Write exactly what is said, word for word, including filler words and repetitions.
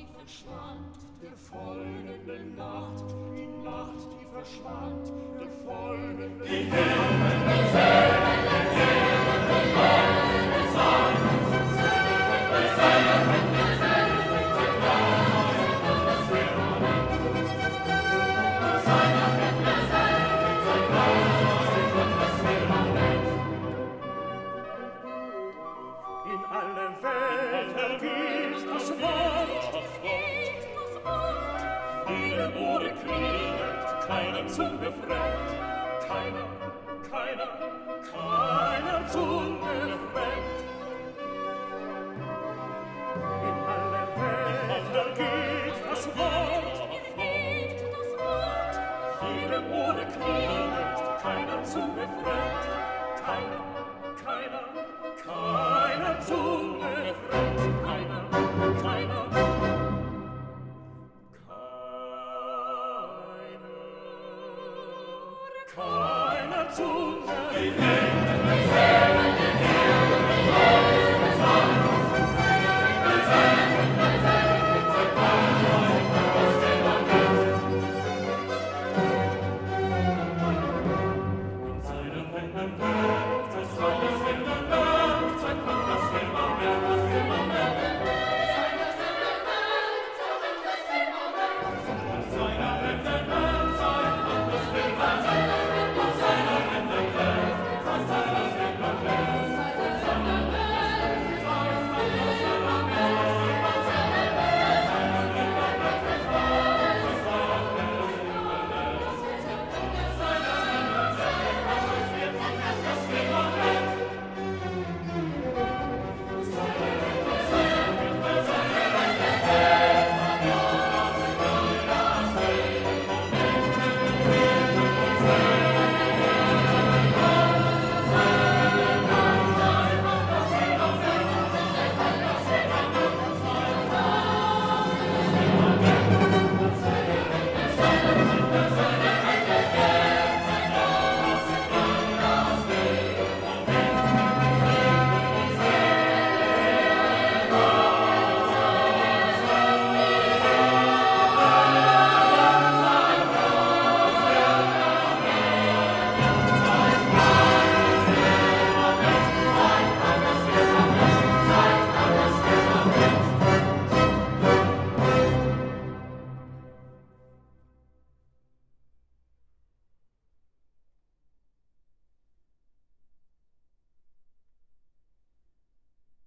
verschwand, der folgenden Nacht, die Nacht, die verschwand, der folgenden Nacht. Die Himmel bezählen, die Himmel bezählen, die Sonne bezählen, die Sonne bezählen, die Glas und das Firmament. Die Sonne bezählen, die Glas und das Firmament. In alle Welt ergeht das Wort, das Wort, das Wort. Jedem Ohre klingelt, keiner Zunge fremd, keiner, keiner, keiner Zunge fremd. In alle Welt ergeht das Wort, das Wort, das Wort. Jedem Ohre klingelt, keiner Zunge fremd, keiner, keiner, keiner Zunge